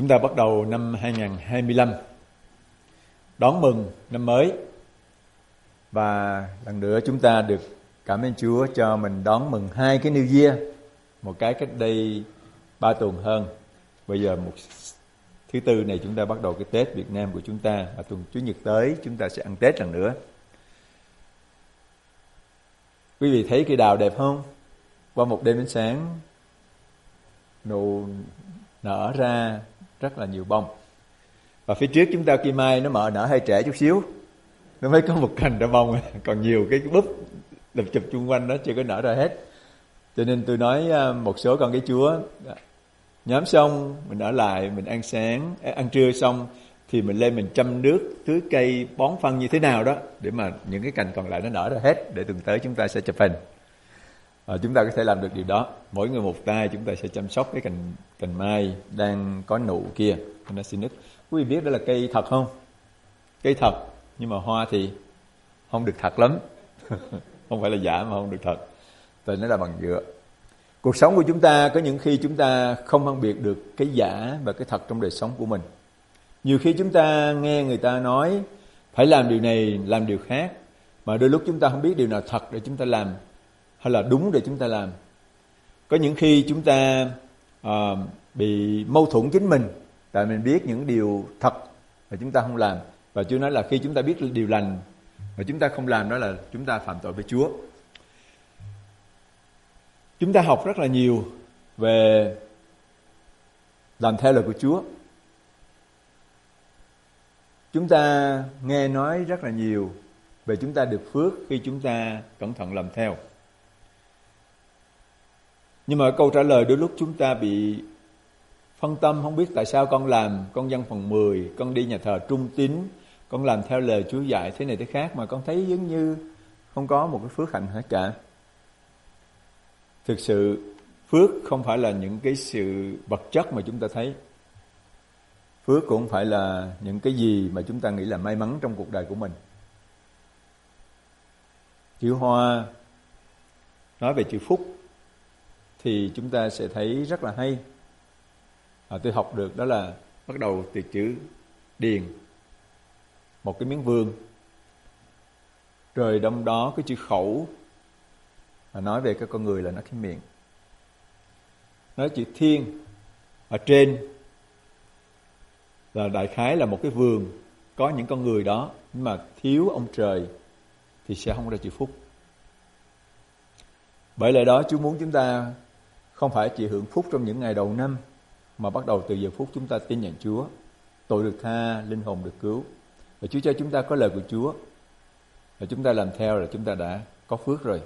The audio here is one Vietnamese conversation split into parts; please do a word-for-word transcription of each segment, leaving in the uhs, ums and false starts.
ta bắt đầu năm hai không hai lăm, đón mừng năm mới. Và lần nữa chúng ta được cảm ơn Chúa cho mình đón mừng hai cái New Year. Một cái cách đây ba tuần hơn. Bây giờ một thứ tư này chúng ta bắt đầu cái Tết Việt Nam của chúng ta. Và tuần Chủ nhật tới chúng ta sẽ ăn Tết lần nữa. Quý vị thấy cây đào đẹp không? Qua một đêm ánh sáng, nụ nở ra rất là nhiều bông. Và phía trước chúng ta cây mai nó mở nở hơi trễ chút xíu, nó mới có một cành ra bông, còn nhiều cái búp đập chụp chung quanh nó chưa có nở ra hết. Cho nên tôi nói một số con cái Chúa, nhóm xong mình ở lại, mình ăn sáng, ăn trưa xong thì mình lên mình chăm nước, tưới cây, bón phân như thế nào đó để mà những cái cành còn lại nó nở ra hết, để tuần tới chúng ta sẽ chụp hình. À, chúng ta có thể làm được điều đó. Mỗi người một tay chúng ta sẽ chăm sóc cái cành cành mai đang có nụ kia, nó xin nứt. Quý vị biết đó là cây thật không? Cây thật, nhưng mà hoa thì không được thật lắm. Không phải là giả mà không được thật, tại nó là bằng nhựa. Cuộc sống của chúng ta có những khi chúng ta không phân biệt được cái giả và cái thật trong đời sống của mình. Nhiều khi chúng ta nghe người ta nói phải làm điều này, làm điều khác, mà đôi lúc chúng ta không biết điều nào thật để chúng ta làm hay là đúng để chúng ta làm. Có những khi chúng ta uh, bị mâu thuẫn chính mình, tại mình biết những điều thật mà chúng ta không làm. Và Chúa nói là khi chúng ta biết điều lành mà chúng ta không làm, đó là chúng ta phạm tội với Chúa. Chúng ta học rất là nhiều về làm theo lời của Chúa. Chúng ta nghe nói rất là nhiều về chúng ta được phước khi chúng ta cẩn thận làm theo. Nhưng mà câu trả lời đôi lúc chúng ta bị phân tâm, không biết tại sao con làm, con dâng phần mười, con đi nhà thờ trung tín, con làm theo lời Chúa dạy thế này thế khác, mà con thấy giống như không có một cái phước hạnh hết cả. Thực sự phước không phải là những cái sự vật chất mà chúng ta thấy. Phước cũng không phải là những cái gì mà chúng ta nghĩ là may mắn trong cuộc đời của mình. Chữ Hoa nói về chữ phúc thì chúng ta sẽ thấy rất là hay. À, tôi học được đó là bắt đầu từ chữ điền, một cái miếng vương, rồi trong đó cái chữ khẩu, mà nói về cái con người là nó cái miệng. Nói chữ thiên ở trên là đại khái là một cái vườn có những con người đó, nhưng mà thiếu ông trời thì sẽ không ra chữ phúc. Bởi lẽ đó Chúa muốn chúng ta không phải chỉ hưởng phúc trong những ngày đầu năm, mà bắt đầu từ giờ phút chúng ta tin nhận Chúa, tội được tha, linh hồn được cứu, và Chúa cho chúng ta có lời của Chúa, và chúng ta làm theo là chúng ta đã có phước rồi.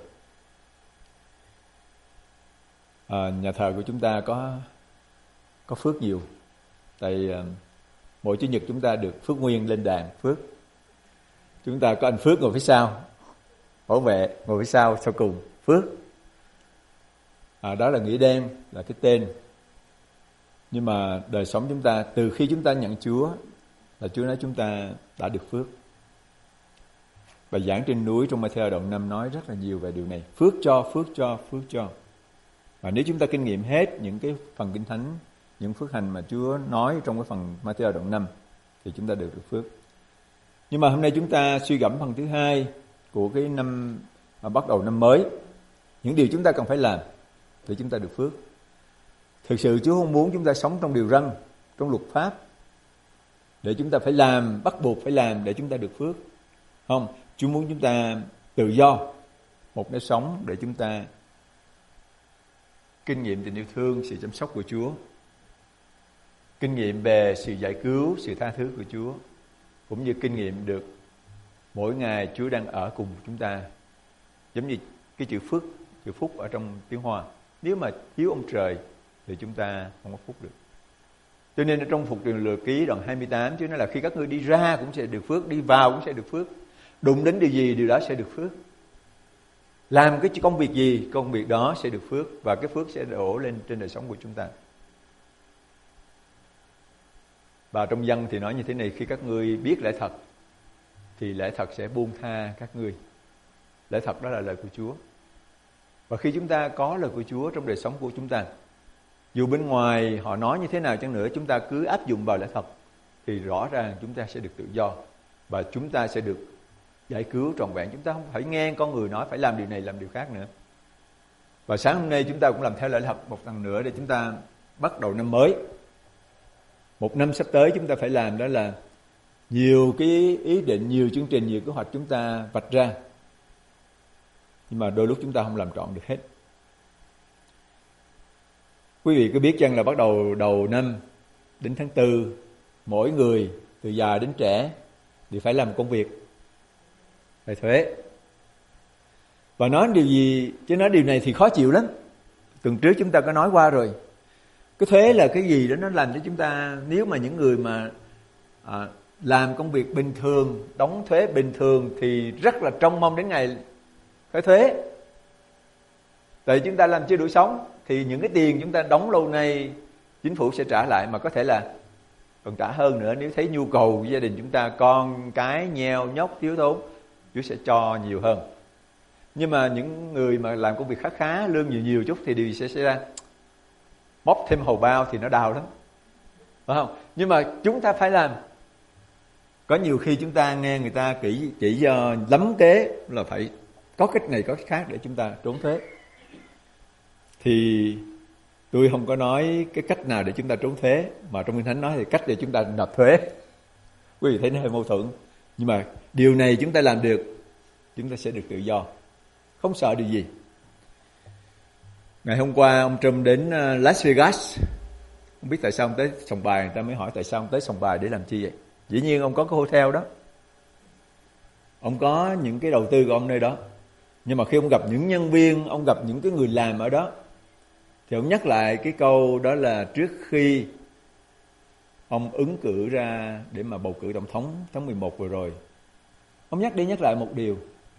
À, nhà thờ của chúng ta có có phước nhiều, tại uh, mỗi Chủ nhật chúng ta được phước nguyên lên đàn phước. Chúng ta có anh Phước ngồi phía sau, bảo vệ ngồi phía sau sau cùng Phước. À, đó là nghĩa đen, là cái tên. Nhưng mà đời sống chúng ta, từ khi chúng ta nhận Chúa, là Chúa nói chúng ta đã được phước. Bài giảng trên núi trong Ma-thi-ơ đoạn năm nói rất là nhiều về điều này. Phước cho, phước cho, phước cho. Và nếu chúng ta kinh nghiệm hết những cái phần Kinh Thánh, những phước hành mà Chúa nói trong cái phần Ma-thi-ơ đoạn năm, thì chúng ta được được phước. Nhưng mà hôm nay chúng ta suy gẫm phần thứ hai của cái năm mà bắt đầu năm mới. Những điều chúng ta cần phải làm để chúng ta được phước. Thực sự Chúa không muốn chúng ta sống trong điều răn, trong luật pháp, để chúng ta phải làm, bắt buộc phải làm để chúng ta được phước. Không, Chúa muốn chúng ta tự do, một nếp sống để chúng ta kinh nghiệm tình yêu thương, sự chăm sóc của Chúa, kinh nghiệm về sự giải cứu, sự tha thứ của Chúa, cũng như kinh nghiệm được mỗi ngày Chúa đang ở cùng chúng ta. Giống như cái chữ phước, chữ phúc ở trong tiếng Hoa. Nếu mà thiếu ông trời thì chúng ta không có phúc được. Cho nên ở trong Phục Truyền Luật Ký đoạn hai mươi tám, Chúa nói là khi các ngươi đi ra cũng sẽ được phước, đi vào cũng sẽ được phước. Đụng đến điều gì, điều đó sẽ được phước. Làm cái công việc gì, công việc đó sẽ được phước. Và cái phước sẽ đổ lên trên đời sống của chúng ta. Và trong Dân thì nói như thế này: khi các ngươi biết lẽ thật thì lẽ thật sẽ buông tha các ngươi. Lẽ thật đó là lời của Chúa. Và khi chúng ta có lời của Chúa trong đời sống của chúng ta Dù bên ngoài họ nói như thế nào chăng nữa, chúng ta cứ áp dụng vào lẽ thật thì rõ ràng chúng ta sẽ được tự do và chúng ta sẽ được giải cứu trọn vẹn. Chúng ta không phải nghe con người nói phải làm điều này làm điều khác nữa. Và sáng hôm nay chúng ta cũng làm theo lẽ thật một lần nữa để chúng ta bắt đầu năm mới. Một năm sắp tới chúng ta phải làm đó là nhiều cái ý định, nhiều chương trình, nhiều kế hoạch chúng ta vạch ra. Nhưng mà đôi lúc chúng ta không làm trọn được hết. Quý vị có biết chăng là bắt đầu đầu năm đến tháng tư, mỗi người từ già đến trẻ đều phải làm công việc về thuế. Và nói điều gì, chứ nói điều này thì khó chịu lắm. Tuần trước chúng ta có nói qua rồi. Cái thuế là cái gì đó nó làm cho chúng ta, nếu mà những người mà à, làm công việc bình thường, đóng thuế bình thường thì rất là trông mong đến ngày khởi thuế. Tại chúng ta làm chưa đủ sống thì những cái tiền chúng ta đóng lâu nay chính phủ sẽ trả lại, mà có thể là còn trả hơn nữa nếu thấy nhu cầu của gia đình chúng ta, con cái nheo nhóc thiếu thốn, Chúa sẽ cho nhiều hơn. Nhưng mà những người mà làm công việc khá khá, lương nhiều nhiều chút thì điều sẽ xảy ra móc thêm hầu bao thì nó đau lắm, phải không? Nhưng mà chúng ta phải làm. Có nhiều khi chúng ta nghe người ta chỉ, chỉ cho lắm kế là phải có cách này có cách khác để chúng ta trốn thuế. Thì tôi không có nói cái cách nào để chúng ta trốn thuế, mà trong Kinh Thánh nói thì cách để chúng ta nộp thuế. Quý vị thấy nó hơi mâu thuẫn. Nhưng mà điều này chúng ta làm được, chúng ta sẽ được tự do, không sợ điều gì. Ngày hôm qua ông Trump đến Las Vegas. Không biết tại sao ông tới Sòng Bài. Người ta mới hỏi tại sao ông tới Sòng Bài để làm chi vậy. Dĩ nhiên ông có cái hotel đó, ông có những cái đầu tư của ông nơi đó. Nhưng mà khi ông gặp những nhân viên, ông gặp những cái người làm ở đó, thì ông nhắc lại cái câu đó là trước khi ông ứng cử ra để mà bầu cử tổng thống tháng mười một vừa rồi, ông nhắc đi nhắc lại một điều: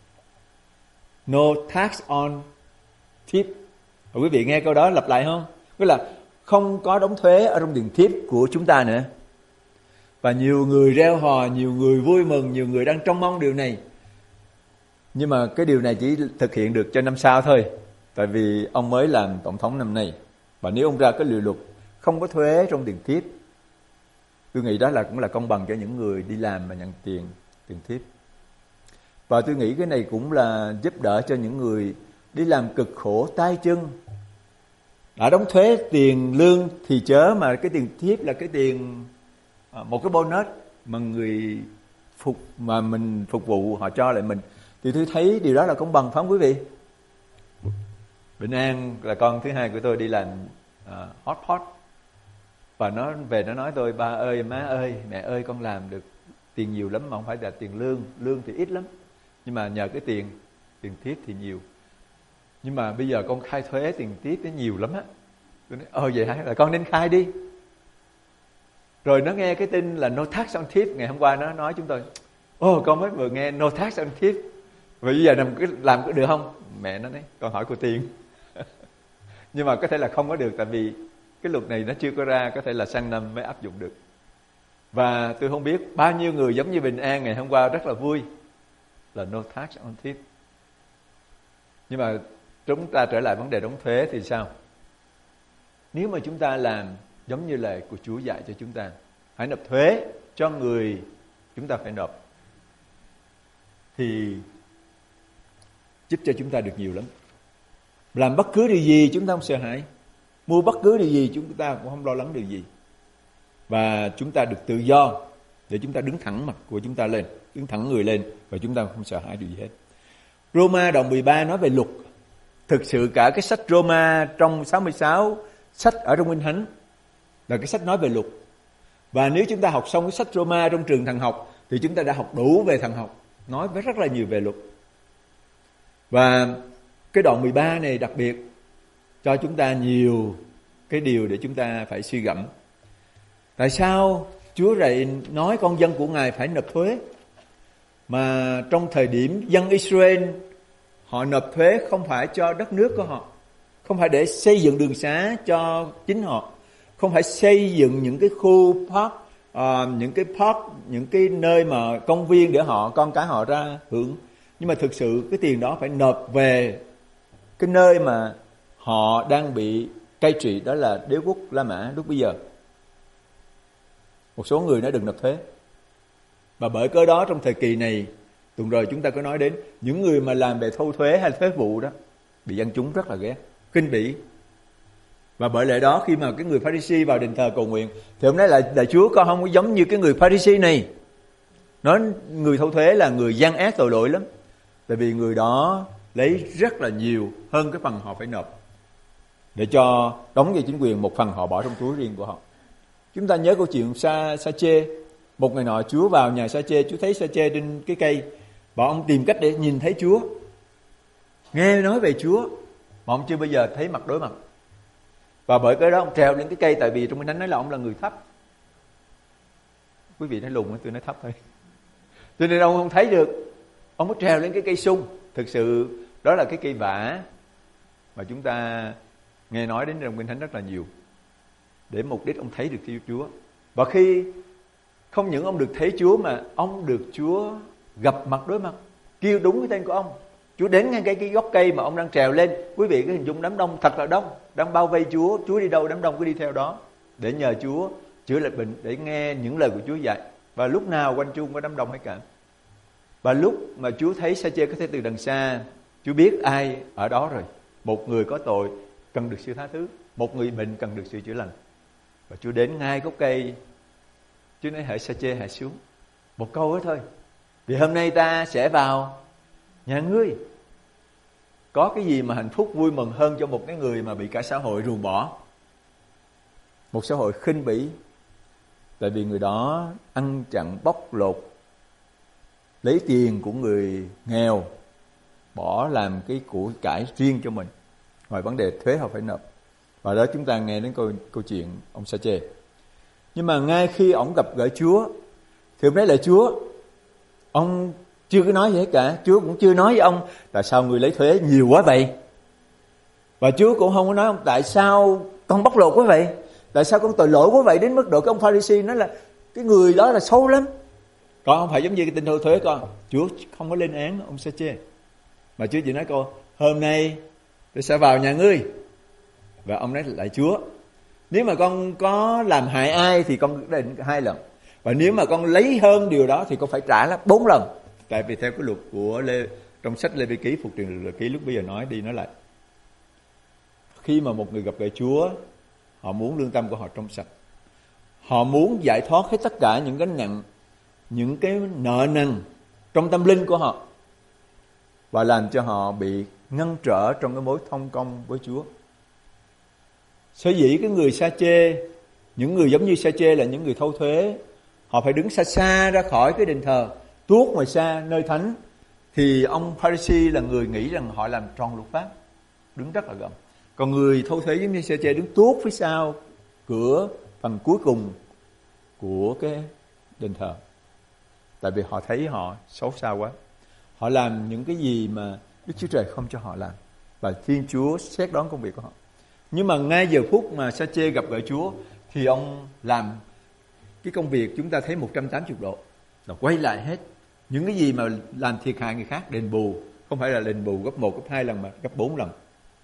no tax on tip. Và quý vị nghe câu đó lặp lại không? Tức là không có đóng thuế ở trong tiền tip của chúng ta nữa. Và nhiều người reo hò, nhiều người vui mừng, nhiều người đang trông mong điều này. Nhưng mà cái điều này chỉ thực hiện được cho năm sau thôi. Tại vì ông mới làm tổng thống năm nay. Và nếu ông ra cái điều luật không có thuế trong tiền tip, tôi nghĩ đó là cũng là công bằng cho những người đi làm mà nhận tiền tiền tip. Và tôi nghĩ cái này cũng là giúp đỡ cho những người đi làm cực khổ tay chân. Đã đóng thuế tiền lương thì chớ, mà cái tiền tip là cái tiền, một cái bonus mà người phục mà mình phục vụ họ cho lại mình. Thì tôi thấy điều đó là công bằng, phải không quý vị? Bình An là con thứ hai của tôi đi làm uh, hot pot. Và nó về nó nói tôi: ba ơi, má ơi, mẹ ơi, con làm được tiền nhiều lắm mà không phải là tiền lương. Lương thì ít lắm, nhưng mà nhờ cái tiền tiền tip thì nhiều. Nhưng mà bây giờ con khai thuế tiền tip nó nhiều lắm á. Tôi nói: ờ vậy hả? Là con nên khai đi. Rồi nó nghe cái tin là no tax on tip. Ngày hôm qua nó nói chúng tôi: ồ, con mới vừa nghe no tax on tip. Và bây giờ làm, làm có được không? Mẹ nó nói: con hỏi cô Tiên. Nhưng mà có thể là không có được, tại vì cái luật này nó chưa có ra, có thể là sang năm mới áp dụng được. Và tôi không biết bao nhiêu người giống như Bình An ngày hôm qua rất là vui là no tax on tip. Nhưng mà chúng ta trở lại vấn đề đóng thuế thì sao? Nếu mà chúng ta làm giống như lời của Chúa dạy cho chúng ta, hãy nộp thuế cho người chúng ta phải nộp, thì giúp cho chúng ta được nhiều lắm. Làm bất cứ điều gì chúng ta không sợ hãi, mua bất cứ điều gì chúng ta cũng không lo lắng điều gì. Và chúng ta được tự do để chúng ta đứng thẳng mặt của chúng ta lên, đứng thẳng người lên, và chúng ta không sợ hãi điều gì hết. Roma đoạn mười ba nói về luật. Thực sự cả cái sách Roma trong sáu mươi sáu sách ở trong Kinh Thánh là cái sách nói về luật. Và nếu chúng ta học xong cái sách Roma trong trường thần học thì chúng ta đã học đủ về thần học, nói với rất là nhiều về luật. Và cái đoạn mười ba này đặc biệt cho chúng ta nhiều cái điều để chúng ta phải suy gẫm. Tại sao Chúa lại nói con dân của Ngài phải nộp thuế? Mà trong thời điểm dân Israel họ nộp thuế không phải cho đất nước của họ, không phải để xây dựng đường xá cho chính họ, không phải xây dựng những cái khu park, uh, những cái park, những cái nơi mà công viên để họ con cái họ ra hưởng. Nhưng mà thực sự cái tiền đó phải nộp về cái nơi mà họ đang bị cai trị, đó là đế quốc La Mã lúc bây giờ. Một số người nói đừng nộp thuế. Và bởi cớ đó trong thời kỳ này, tuần rồi chúng ta có nói đến những người mà làm về thâu thuế hay thuế vụ đó bị dân chúng rất là ghét, khinh bỉ. Và bởi lẽ đó khi mà cái người Pha-ri-si vào đền thờ cầu nguyện thì ông nói là đại Chúa con không có giống như cái người Pha-ri-si này. Nói người thâu thuế là người gian ác tội lỗi lắm. Tại vì người đó lấy rất là nhiều hơn cái phần họ phải nộp để cho đóng về chính quyền, một phần họ bỏ trong túi riêng của họ. Chúng ta nhớ câu chuyện Sa Sa Chê. Một ngày nọ Chúa vào nhà Sa Chê, Chúa thấy Sa Chê trên cái cây, và ông tìm cách để nhìn thấy Chúa, nghe nói về Chúa, mà ông chưa bao giờ thấy mặt đối mặt. Và bởi cái đó ông trèo lên cái cây, tại vì trong Kinh Thánh nói là ông là người thấp. Quý vị nói lùn, tôi nói thấp thôi. Cho nên ông không thấy được, ông mới trèo lên cái cây sung. Thực sự đó là cái cây vả mà chúng ta nghe nói đến trong Kinh Thánh rất là nhiều, để mục đích ông thấy được Thiên Chúa. Và khi không những ông được thấy Chúa mà ông được Chúa gặp mặt đối mặt, kêu đúng cái tên của ông. Chúa đến ngay cái, cái gốc cây mà ông đang trèo lên. Quý vị cứ hình dung đám đông thật là đông, đang bao vây Chúa. Chúa đi đâu đám đông cứ đi theo đó, để nhờ Chúa chữa lành bệnh, để nghe những lời của Chúa dạy. Và lúc nào quanh chung có đám đông hết cả. Và lúc mà Chúa thấy Sa Chê có thể từ đằng xa, Chúa biết ai ở đó rồi. Một người có tội cần được sự tha thứ, một người bệnh cần được sự chữa lành. Và Chúa đến ngay gốc cây. Chúa nói hỡi Sa Chê hãy xuống, một câu đó thôi, vì hôm nay ta sẽ vào nhà ngươi. Có cái gì mà hạnh phúc vui mừng hơn cho một cái người mà bị cả xã hội ruồng bỏ, một xã hội khinh bỉ, tại vì người đó ăn chặn bóc lột, lấy tiền của người nghèo bỏ làm cái của cải riêng cho mình, ngoài vấn đề thuế họ phải nộp. Và đó chúng ta nghe đến câu, câu chuyện ông Sa Chê. Nhưng mà ngay khi ông gặp gỡ Chúa thì ông nói là Chúa, ông chưa có nói gì hết cả. Chúa cũng chưa nói với ông tại sao người lấy thuế nhiều quá vậy. Và Chúa cũng không có nói ông tại sao con bóc lột quá vậy, tại sao con tội lỗi quá vậy, đến mức độ cái ông Pha-ri-si nói là cái người đó là xấu lắm, con không phải giống như cái tên thâu thuế con. Chúa không có lên án ông Sa Chê, mà Chúa chỉ nói câu hôm nay tôi sẽ vào nhà ngươi. Và ông nói lại Chúa, nếu mà con có làm hại ai thì con định hai lần, và nếu mà con lấy hơn điều đó thì con phải trả là bốn lần. Tại vì theo cái luật của Lê, trong sách Lê Vi Ký, Phục Truyền Luật Ký lúc bây giờ nói đi nói lại, khi mà một người gặp gỡ Chúa, họ muốn lương tâm của họ trong sạch, họ muốn giải thoát hết tất cả những cái nặng, những cái nợ nần trong tâm linh của họ, và làm cho họ bị ngăn trở trong cái mối thông công với Chúa. Sở dĩ cái người Sa Chê, những người giống như Sa Chê là những người thâu thuế, họ phải đứng xa xa ra khỏi cái đền thờ, tuốt ngoài xa nơi thánh. Thì ông Pha-ri-si là người nghĩ rằng họ làm tròn luật pháp, đứng rất là gần. Còn người thâu thuế giống như Sa Chê đứng tuốt phía sau cửa phần cuối cùng của cái đền thờ, tại vì họ thấy họ xấu xa quá, họ làm những cái gì mà Đức Chúa Trời không cho họ làm, và Thiên Chúa xét đoán công việc của họ. Nhưng mà ngay giờ phút mà Sa Chê gặp gỡ Chúa thì ông làm cái công việc chúng ta thấy một trăm tám mươi độ, là quay lại hết những cái gì mà làm thiệt hại người khác, đền bù, không phải là đền bù gấp một, gấp hai lần mà gấp bốn lần.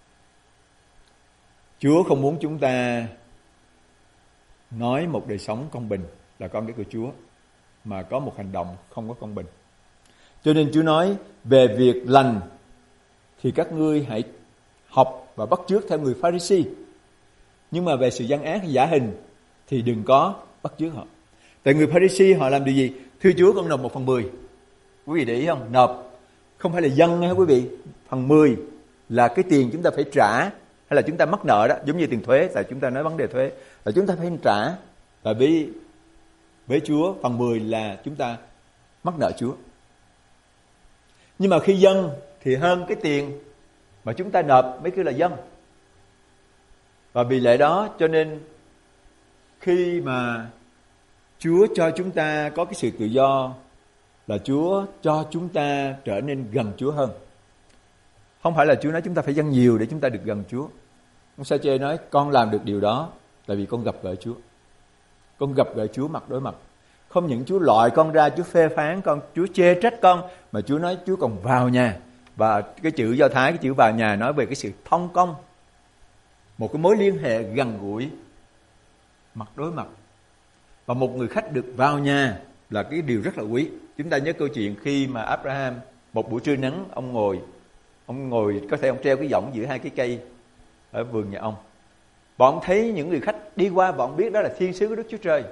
Chúa không muốn chúng ta nói một đời sống công bình là con cái của Chúa, mà có một hành động không có công bình. Cho nên Chúa nói về việc lành thì các ngươi hãy học và bắt chước theo người Pha-ri-si, nhưng mà về sự gian ác giả hình thì đừng có bắt chước họ. Tại người Pha-ri-si họ làm điều gì? Thưa Chúa, con nộp một phần mười. Quý vị để ý không? Nộp không phải là dâng nha quý vị. Phần mười là cái tiền chúng ta phải trả, hay là chúng ta mắc nợ đó, giống như tiền thuế. Tại chúng ta nói vấn đề thuế là chúng ta phải trả. Tại vì với Chúa phần mười là chúng ta mắc nợ Chúa. Nhưng mà khi dâng thì hơn cái tiền mà chúng ta nộp mới kêu là dâng. Và vì lẽ đó cho nên khi mà Chúa cho chúng ta có cái sự tự do, là Chúa cho chúng ta trở nên gần Chúa hơn. Không phải là Chúa nói chúng ta phải dâng nhiều để chúng ta được gần Chúa. Ông Sa Chê nói con làm được điều đó tại vì con gặp gỡ Chúa. Con gặp gỡ Chúa mặt đối mặt. Không những Chúa loại con ra, Chúa phê phán con, Chúa chê trách con, mà Chúa nói Chúa còn vào nhà. Và cái chữ Do Thái, cái chữ vào nhà nói về cái sự thông công. một cái mối liên hệ gần gũi, mặt đối mặt. Và một người khách được vào nhà là cái điều rất là quý. Chúng ta nhớ câu chuyện khi mà Abraham một buổi trưa nắng, ông ngồi, ông ngồi có thể ông treo cái võng giữa hai cái cây ở vườn nhà ông. Bọn thấy những người khách đi qua, bọn biết đó là thiên sứ của Đức Chúa Trời.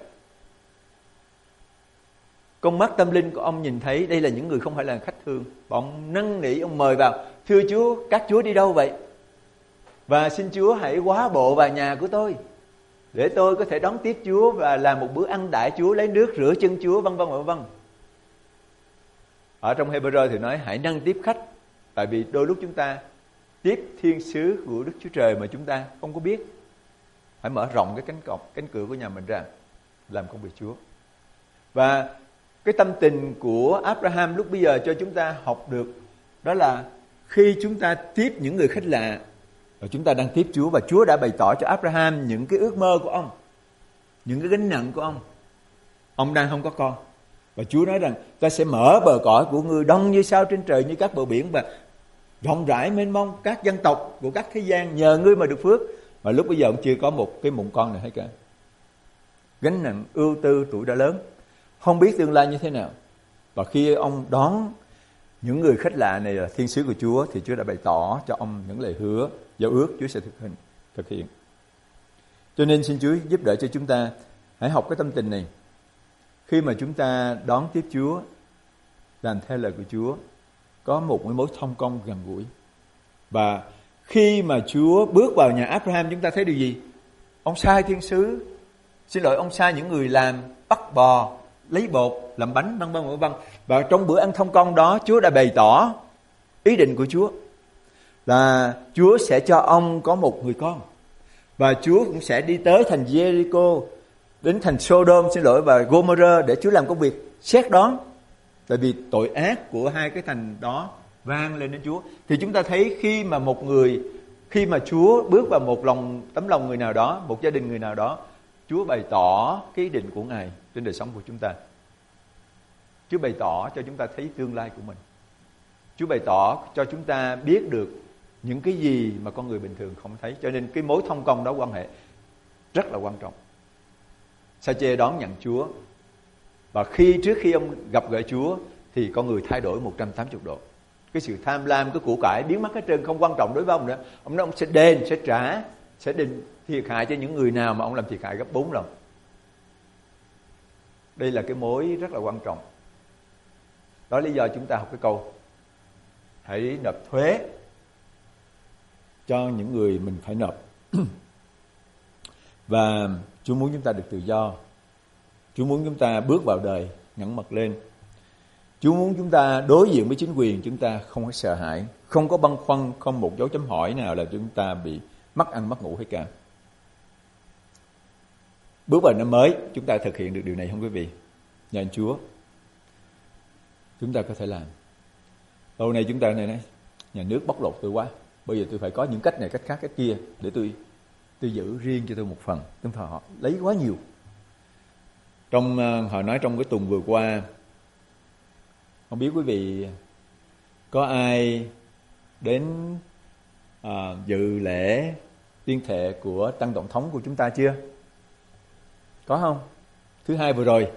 Con mắt tâm linh của ông nhìn thấy đây là những người không phải là khách thường. Bọn năn nỉ ông mời vào. Thưa Chúa, các Chúa đi đâu vậy? Và xin Chúa hãy hóa bộ vào nhà của tôi, để tôi có thể đón tiếp Chúa và làm một bữa ăn đãi Chúa, lấy nước rửa chân Chúa, vân vân vân vân. Ở trong Hebrew thì nói hãy nâng tiếp khách. Tại vì đôi lúc chúng ta tiếp thiên sứ của Đức Chúa Trời mà chúng ta không có biết. Hãy mở rộng cái cánh cổng, cánh cửa của nhà mình ra, làm công việc Chúa. Và cái tâm tình của Abraham lúc bây giờ cho chúng ta học được, đó là khi chúng ta tiếp những người khách lạ, và chúng ta đang tiếp Chúa, và Chúa đã bày tỏ cho Abraham những cái ước mơ của ông, những cái gánh nặng của ông. Ông đang không có con, và Chúa nói rằng ta sẽ mở bờ cõi của ngươi đông như sao trên trời, như các bờ biển, và rộng rãi mênh mông các dân tộc của các thế gian nhờ ngươi mà được phước. Và lúc bây giờ ông chưa có một cái mụn con nào hết cả. Gánh nặng ưu tư, tuổi đã lớn, không biết tương lai như thế nào. Và khi ông đón những người khách lạ này là thiên sứ của Chúa, thì Chúa đã bày tỏ cho ông những lời hứa, giao ước Chúa sẽ thực hiện, thực hiện. Cho nên xin Chúa giúp đỡ cho chúng ta hãy học cái tâm tình này. Khi mà chúng ta đón tiếp Chúa, làm theo lời của Chúa, có một mối thông công gần gũi. Và khi mà Chúa bước vào nhà Abraham, chúng ta thấy điều gì? Ông sai thiên sứ, xin lỗi, ông sai những người làm bắt bò, lấy bột, làm bánh, vân vân vân vân. Và trong bữa ăn thông công đó, Chúa đã bày tỏ ý định của Chúa là Chúa sẽ cho ông có một người con, và Chúa cũng sẽ đi tới thành Jericho, đến thành Sodom, xin lỗi, và Gomorrah để Chúa làm công việc xét đoán. Tại vì tội ác của hai cái thành đó vang lên đến Chúa. Thì chúng ta thấy khi mà một người, khi mà Chúa bước vào một lòng tấm lòng người nào đó, một gia đình người nào đó, Chúa bày tỏ cái ý định của Ngài trên đời sống của chúng ta. Chúa bày tỏ cho chúng ta thấy tương lai của mình. Chúa bày tỏ cho chúng ta biết được những cái gì mà con người bình thường không thấy. Cho nên cái mối thông công đó quan hệ rất là quan trọng. Sa-chê đón nhận Chúa, và khi trước khi ông gặp gỡ Chúa thì con người thay đổi một trăm tám mươi độ. Cái sự tham lam, cái của cải biến mất hết trơn, không quan trọng đối với ông nữa. Ông nói ông sẽ đền, sẽ trả, sẽ định thiệt hại cho những người nào mà ông làm thiệt hại gấp bốn lần. Đây là cái mối rất là quan trọng. Đó là lý do chúng ta học cái câu hãy nộp thuế cho những người mình phải nộp. Và Chúa muốn chúng ta được tự do. Chúa muốn chúng ta bước vào đời ngẩng mặt lên. Chúa muốn chúng ta đối diện với chính quyền, chúng ta không có sợ hãi, không có băn khoăn, không một dấu chấm hỏi nào là chúng ta bị mất ăn mất ngủ hết cả. Bước vào năm mới, chúng ta thực hiện được điều này không quý vị? Nhờ anh Chúa, chúng ta có thể làm. Lâu nay chúng ta này này, nhà nước bóc lột tôi quá, bây giờ tôi phải có những cách này, cách khác, cách kia để tôi tôi giữ riêng cho tôi một phần. Chúng ta họ lấy quá nhiều. Trong họ nói trong cái tuần vừa qua, không biết quý vị có ai đến à, dự lễ tuyên thệ của tân tổng thống của chúng ta chưa? Có không? Thứ hai vừa rồi,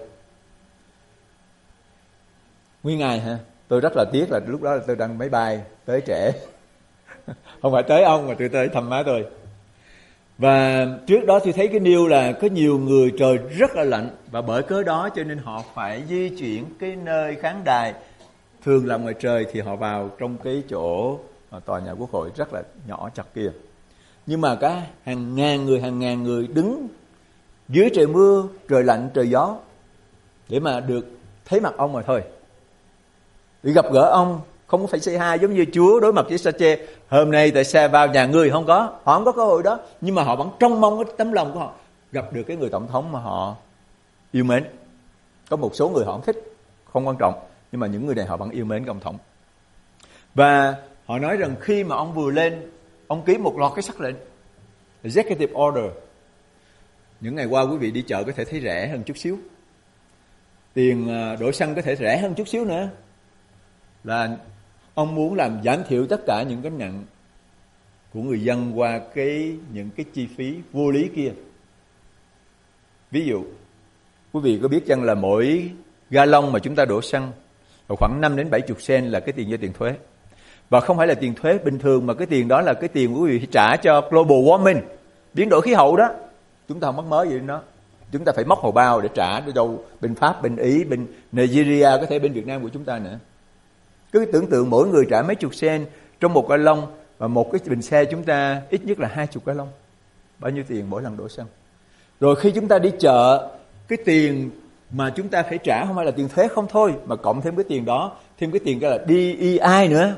nguyên ngày hả? Tôi rất là tiếc là lúc đó tôi đang máy bay tới trễ. Không phải tới ông mà tôi tới thăm má tôi. Và trước đó tôi thấy cái news là có nhiều người trời rất là lạnh, và bởi cớ đó cho nên họ phải di chuyển cái nơi khán đài thường là ngoài trời, thì họ vào trong cái chỗ tòa nhà Quốc hội rất là nhỏ chặt kia. Nhưng mà cả hàng ngàn người, hàng ngàn người đứng dưới trời mưa, trời lạnh, trời gió để mà được thấy mặt ông mà thôi, để gặp gỡ ông. Không phải say hi giống như Chúa đối mặt với Sa-chê, hôm nay tại sao vào nhà ngươi, không có. Họ không có cơ hội đó, nhưng mà họ vẫn trông mong cái tấm lòng của họ gặp được cái người tổng thống mà họ yêu mến. Có một số người họ không thích, không quan trọng, nhưng mà những người này họ vẫn yêu mến cái ông tổng. Và họ nói rằng khi mà ông vừa lên, ông ký một loạt cái sắc lệnh, executive order. Những ngày qua quý vị đi chợ có thể thấy rẻ hơn chút xíu, tiền đổ xăng có thể rẻ hơn chút xíu nữa. Là ông muốn làm giảm thiểu tất cả những gánh nặng của người dân qua cái những cái chi phí vô lý kia. Ví dụ, quý vị có biết chăng là mỗi gallon mà chúng ta đổ xăng khoảng năm đến bảy mươi sen là cái tiền do tiền thuế. Và không phải là tiền thuế bình thường, mà cái tiền đó là cái tiền quý vị phải trả cho global warming, biến đổi khí hậu đó. Chúng ta không mắc mớ gì đến đó. Chúng ta phải móc hầu bao để trả đi đâu, bên Pháp, bên Ý, bên Nigeria, có thể bên Việt Nam của chúng ta nữa. Cứ tưởng tượng mỗi người trả mấy chục sen trong một gallon, và một cái bình xe chúng ta ít nhất là hai chục gallon. Bao nhiêu tiền mỗi lần đổ xăng? Rồi khi chúng ta đi chợ, cái tiền mà chúng ta phải trả không phải là tiền thuế không thôi, mà cộng thêm cái tiền đó, thêm cái tiền cái là đê e i nữa.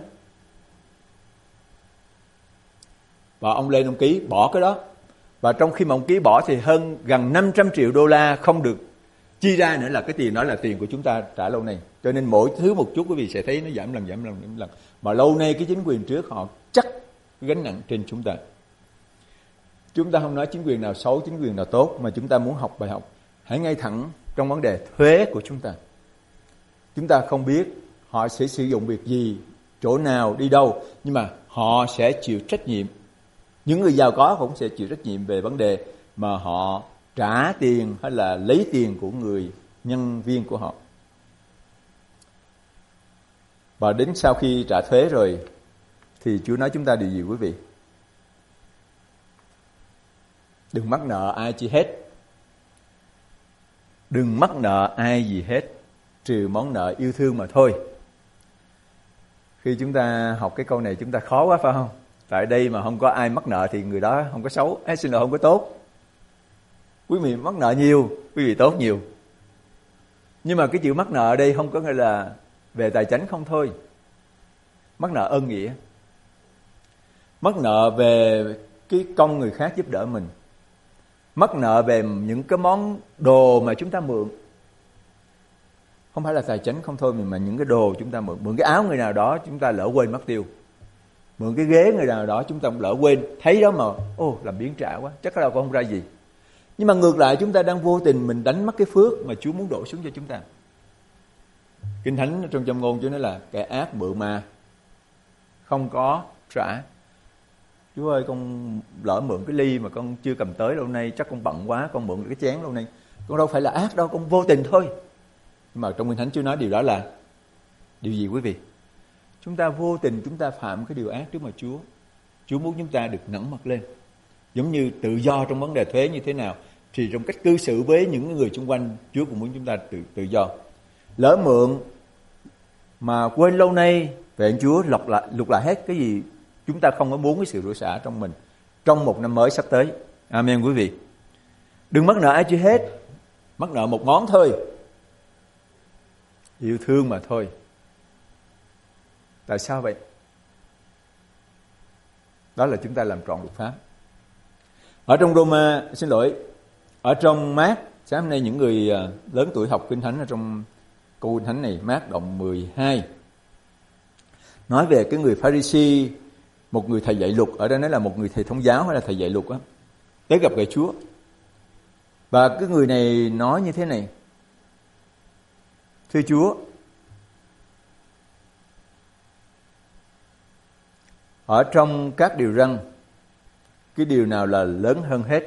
Và ông lên ông ký bỏ cái đó. Và trong khi mà ông ký bỏ thì hơn gần năm trăm triệu đô la không được chi ra nữa, là cái tiền đó là tiền của chúng ta trả lâu nay. Cho nên mỗi thứ một chút quý vị sẽ thấy nó giảm lần, giảm lần, giảm lần. Mà lâu nay cái chính quyền trước họ chắc gánh nặng trên chúng ta. Chúng ta không nói chính quyền nào xấu, chính quyền nào tốt, mà chúng ta muốn học bài học. Hãy ngay thẳng trong vấn đề thuế của chúng ta. Chúng ta không biết họ sẽ sử dụng việc gì, chỗ nào, đi đâu, nhưng mà họ sẽ chịu trách nhiệm. Những người giàu có cũng sẽ chịu trách nhiệm về vấn đề mà họ trả tiền hay là lấy tiền của người nhân viên của họ. Và đến sau khi trả thuế rồi thì Chúa nói chúng ta điều gì quý vị? Đừng mắc nợ ai chi hết. Đừng mắc nợ ai gì hết, trừ món nợ yêu thương mà thôi. Khi chúng ta học cái câu này chúng ta khó quá phải không? Tại đây mà không có ai mắc nợ thì người đó không có xấu, hay xin lỗi không có tốt. Quý vị mắc nợ nhiều, quý vị tốt nhiều. Nhưng mà cái chữ mắc nợ ở đây không có nghĩa là về tài chánh không thôi. Mắc nợ ơn nghĩa. Mắc nợ về cái công người khác giúp đỡ mình. Mắc nợ về những cái món đồ mà chúng ta mượn. Không phải là tài chánh không thôi, mà những cái đồ chúng ta mượn. Mượn cái áo người nào đó chúng ta lỡ quên mất tiêu. Mượn cái ghế người nào đó chúng ta cũng lỡ quên. Thấy đó mà, ô làm biến trả quá, chắc là cũng không ra gì. Nhưng mà ngược lại chúng ta đang vô tình mình đánh mất cái phước mà Chúa muốn đổ xuống cho chúng ta. Kinh Thánh trong Châm Ngôn Chúa nói là kẻ ác mượn mà không có trả. Chúa ơi, con lỡ mượn cái ly mà con chưa cầm tới lâu nay, chắc con bận quá, con mượn cái chén lâu nay. Con đâu phải là ác đâu, con vô tình thôi. Nhưng mà trong Kinh Thánh Chúa nói điều đó là điều gì quý vị? Chúng ta vô tình chúng ta phạm cái điều ác trước mặt Chúa. Chúa muốn chúng ta được ngẩng mặt lên. Giống như tự do trong vấn đề thuế như thế nào, thì trong cách cư xử với những người xung quanh, Chúa cũng muốn chúng ta tự, tự do. Lỡ mượn mà quên lâu nay, vậy Chúa lọc lại, lục lại hết cái gì chúng ta không có muốn cái sự rủa xả trong mình trong một năm mới sắp tới. Amen quý vị. Đừng mắc nợ ai chưa hết. Mắc nợ một món thôi, yêu thương mà thôi. Tại sao vậy? Đó là chúng ta làm trọn luật pháp. Ở trong Roma, xin lỗi, ở trong Mát, sáng hôm nay những người lớn tuổi học Kinh Thánh ở trong câu Kinh Thánh này, Mát đoạn mười hai, nói về cái người Pha-ri-si, một người thầy dạy luật, ở đây nói là một người thầy thông giáo hay là thầy dạy luật á, tới gặp gỡ Chúa. Và cái người này nói như thế này: thưa Chúa, ở trong các điều răn, cái điều nào là lớn hơn hết?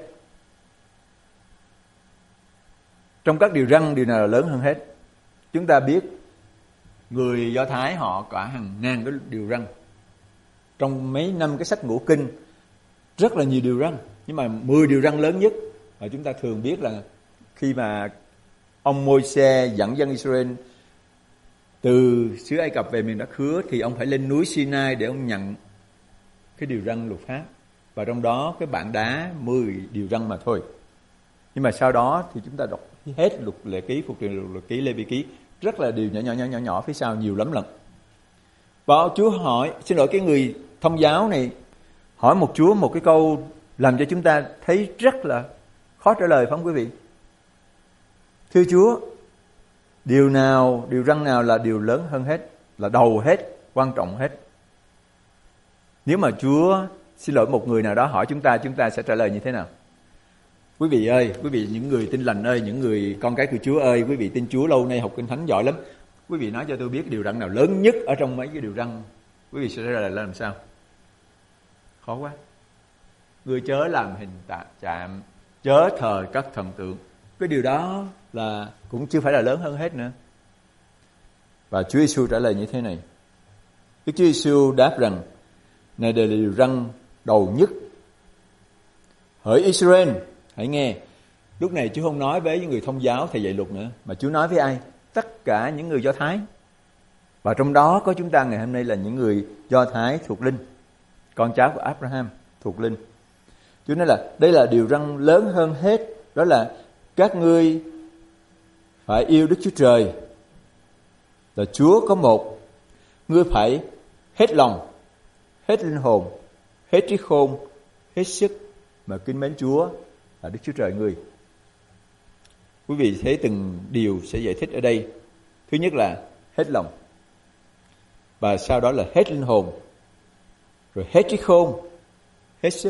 Trong các điều răn, điều nào là lớn hơn hết? Chúng ta biết người Do Thái họ cả hàng ngàn cái điều răn. Trong mấy năm cái sách ngũ kinh rất là nhiều điều răn, nhưng mà mười điều răn lớn nhất mà chúng ta thường biết là khi mà ông Môi-se dẫn dân Israel từ xứ Ai Cập về miền đất hứa, thì ông phải lên núi Sinai để ông nhận cái điều răn luật pháp, và trong đó cái bảng đá mười điều răn mà thôi. Nhưng mà sau đó thì chúng ta đọc hết luật Lệ Ký, Phục truyền, luật Ký, Lê Vi Ký, rất là điều nhỏ nhỏ nhỏ nhỏ nhỏ phía sau nhiều lắm lần. Và Chúa hỏi, xin lỗi cái người thông giáo này hỏi một Chúa một cái câu làm cho chúng ta thấy rất là khó trả lời, phải không quý vị? Thưa Chúa, điều nào, điều răn nào là điều lớn hơn hết, là đầu hết, quan trọng hết? Nếu mà Chúa, xin lỗi một người nào đó hỏi chúng ta, chúng ta sẽ trả lời như thế nào? Quý vị ơi, quý vị những người tin lành ơi, những người con cái của Chúa ơi, quý vị tin Chúa lâu nay học Kinh Thánh giỏi lắm. Quý vị nói cho tôi biết điều răn nào lớn nhất ở trong mấy cái điều răn, quý vị sẽ trả lời là làm sao? Khó quá. Ngươi chớ làm hình tạ chạm, chớ thờ các thần tượng. Cái điều đó là cũng chưa phải là lớn hơn hết nữa. Và Chúa Giêsu trả lời như thế này. Đức Chúa Giêsu đáp rằng, này đây là điều răn đầu nhất. Hỡi Israel, hãy nghe. Lúc này Chúa không nói với những người thông giáo, thầy dạy luật nữa, mà Chúa nói với ai? Tất cả những người Do Thái. Và trong đó có chúng ta ngày hôm nay là những người Do Thái thuộc linh, con cháu của Abraham thuộc linh. Chúa nói là đây là điều răn lớn hơn hết, đó là các ngươi phải yêu Đức Chúa Trời là Chúa có một. Ngươi phải hết lòng, hết linh hồn, hết trí khôn, hết sức mà kính mến Chúa là Đức Chúa Trời ngươi. Quý vị thấy từng điều sẽ giải thích ở đây. Thứ nhất là hết lòng, và sau đó là hết linh hồn, rồi hết trí khôn, hết sức.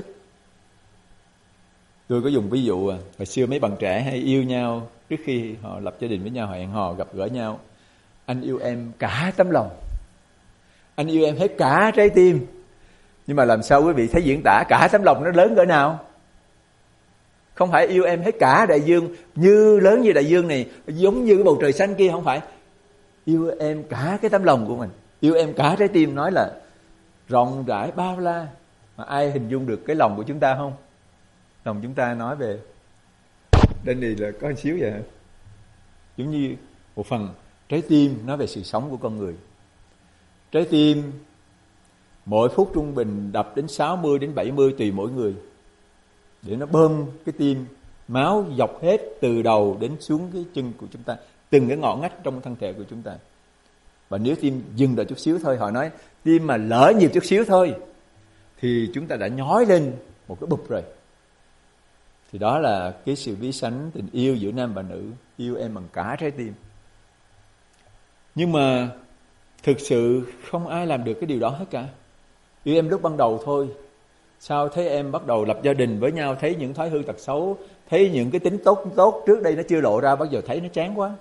Tôi có dùng ví dụ à, hồi xưa mấy bạn trẻ hay yêu nhau, trước khi họ lập gia đình với nhau, họ hẹn hò gặp gỡ nhau. Anh yêu em cả tấm lòng, anh yêu em hết cả trái tim. Nhưng mà làm sao quý vị thấy diễn tả cả tấm lòng nó lớn cỡ nào? Không phải yêu em hết cả đại dương, như lớn như đại dương này, giống như cái bầu trời xanh kia, không phải. Yêu em cả cái tấm lòng của mình, yêu em cả trái tim, nói là rộng rãi bao la. Mà ai hình dung được cái lòng của chúng ta không? Lòng chúng ta nói về đây này là có một xíu vậy hả? Giống như một phần trái tim nói về sự sống của con người. Trái tim mỗi phút trung bình đập đến sáu mươi đến bảy mươi tùy mỗi người, để nó bơm cái tim, máu dọc hết từ đầu đến xuống cái chân của chúng ta, từng cái ngõ ngách trong thân thể của chúng ta. Và nếu tim dừng lại chút xíu thôi, họ nói tim mà lỡ nhịp chút xíu thôi thì chúng ta đã nhói lên một cái bụp rồi. Thì đó là cái sự ví sánh tình yêu giữa nam và nữ, yêu em bằng cả trái tim. Nhưng mà thực sự không ai làm được cái điều đó hết cả. Yêu em lúc ban đầu thôi, sao thấy em bắt đầu lập gia đình với nhau, thấy những thói hư tật xấu, thấy những cái tính tốt tốt trước đây nó chưa lộ ra, bắt giờ thấy nó chán quá.